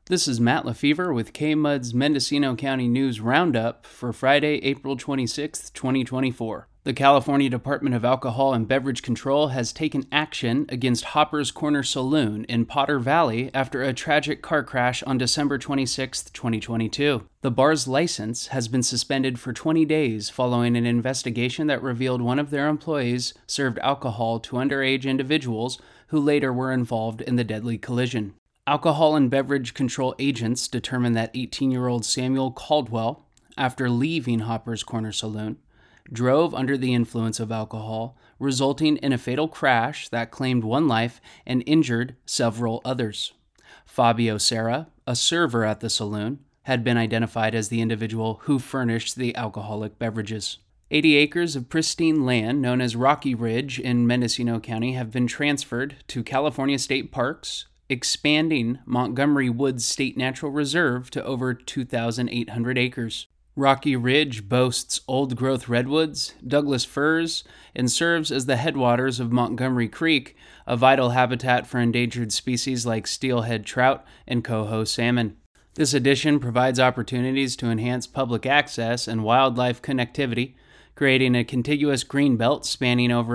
This is Matt Lefevre with KMUD's Mendocino County News Roundup for Friday, April 26, 2024. The California Department of Alcohol and Beverage Control has taken action against Hopper's Corner Saloon in Potter Valley after a tragic car crash on December 26, 2022. The bar's license has been suspended for 20 days following an investigation that revealed one of their employees served alcohol to underage individuals who later were involved in the deadly collision. Alcohol and beverage control agents determined that 18-year-old Samuel Caldwell, after leaving Hopper's Corner Saloon, drove under the influence of alcohol, resulting in a fatal crash that claimed one life and injured several others. Fabio Serra, a server at the saloon, had been identified as the individual who furnished the alcoholic beverages. 80 acres of pristine land known as Rocky Ridge in Mendocino County have been transferred to California State Parks, expanding Montgomery Woods State Natural Reserve to over 2,800 acres. Rocky Ridge boasts old-growth redwoods, Douglas firs, and serves as the headwaters of Montgomery Creek, a vital habitat for endangered species like steelhead trout and coho salmon. This addition provides opportunities to enhance public access and wildlife connectivity, creating a contiguous greenbelt spanning over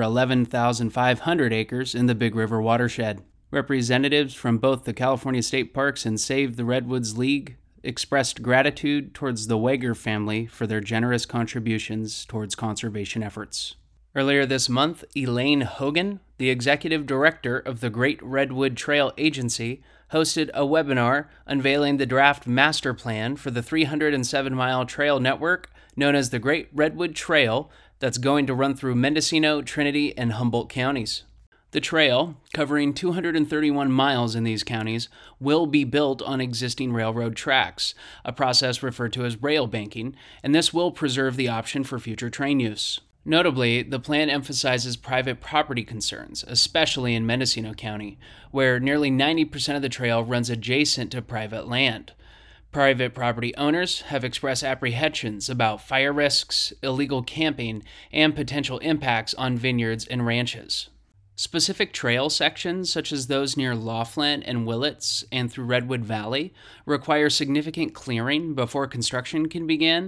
11,500 acres in the Big River watershed. Representatives from both the California State Parks and Save the Redwoods League expressed gratitude towards the Wager family for their generous contributions towards conservation efforts. Earlier this month, Elaine Hogan, the executive director of the Great Redwood Trail Agency, hosted a webinar unveiling the draft master plan for the 307-mile trail network known as the Great Redwood Trail that's going to run through Mendocino, Trinity, and Humboldt counties. The trail, covering 231 miles in these counties, will be built on existing railroad tracks, a process referred to as rail banking, and this will preserve the option for future train use. Notably, the plan emphasizes private property concerns, especially in Mendocino County, where nearly 90% of the trail runs adjacent to private land. Private property owners have expressed apprehensions about fire risks, illegal camping, and potential impacts on vineyards and ranches. Specific trail sections, such as those near Laughlin and Willits and through Redwood Valley, require significant clearing before construction can begin.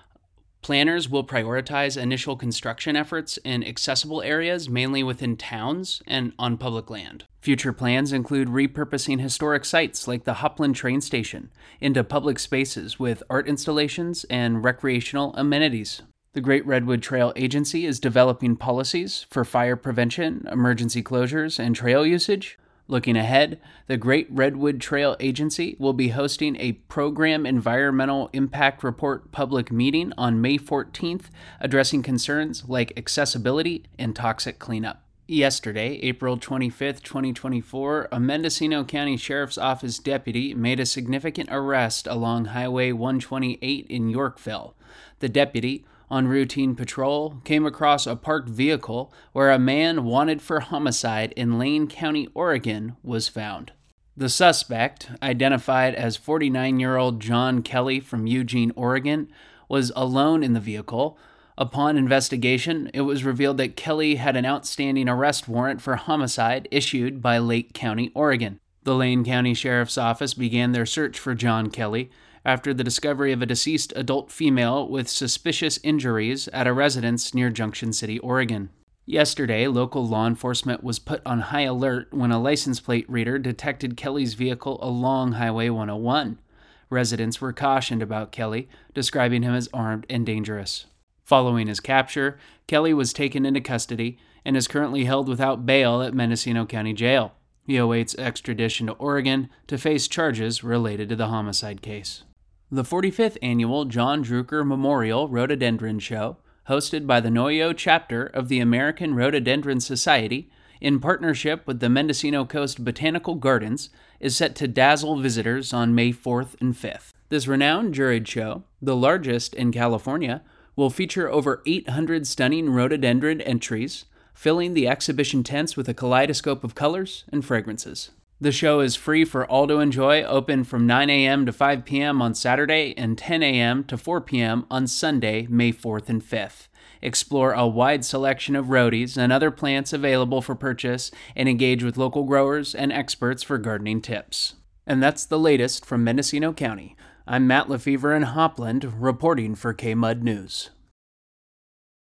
Planners will prioritize initial construction efforts in accessible areas, mainly within towns and on public land. Future plans include repurposing historic sites like the Hopland train station into public spaces with art installations and recreational amenities. The Great Redwood Trail Agency is developing policies for fire prevention, emergency closures, and trail usage. Looking ahead, the Great Redwood Trail Agency will be hosting a Program Environmental Impact Report public meeting on May 14th, addressing concerns like accessibility and toxic cleanup. Yesterday, April 25th, 2024, a Mendocino County Sheriff's Office deputy made a significant arrest along Highway 128 in Yorkville. The deputy, on routine patrol, came across a parked vehicle where a man wanted for homicide in Lane County, Oregon, was found. The suspect, identified as 49-year-old John Kelly from Eugene, Oregon, was alone in the vehicle. Upon investigation, it was revealed that Kelly had an outstanding arrest warrant for homicide issued by Lake County, Oregon. The Lane County Sheriff's Office began their search for John Kelly after the discovery of a deceased adult female with suspicious injuries at a residence near Junction City, Oregon. Yesterday, local law enforcement was put on high alert when a license plate reader detected Kelly's vehicle along Highway 101. Residents were cautioned about Kelly, describing him as armed and dangerous. Following his capture, Kelly was taken into custody and is currently held without bail at Mendocino County Jail. He awaits extradition to Oregon to face charges related to the homicide case. The 45th Annual John Drucker Memorial Rhododendron Show, hosted by the Noyo chapter of the American Rhododendron Society, in partnership with the Mendocino Coast Botanical Gardens, is set to dazzle visitors on May 4th and 5th. This renowned juried show, the largest in California, will feature over 800 stunning rhododendron entries, filling the exhibition tents with a kaleidoscope of colors and fragrances. The show is free for all to enjoy, open from 9 a.m. to 5 p.m. on Saturday and 10 a.m. to 4 p.m. on Sunday, May 4th and 5th. Explore a wide selection of rhodies and other plants available for purchase and engage with local growers and experts for gardening tips. And that's the latest from Mendocino County. I'm Matt Lefevre in Hopland, reporting for KMUD News.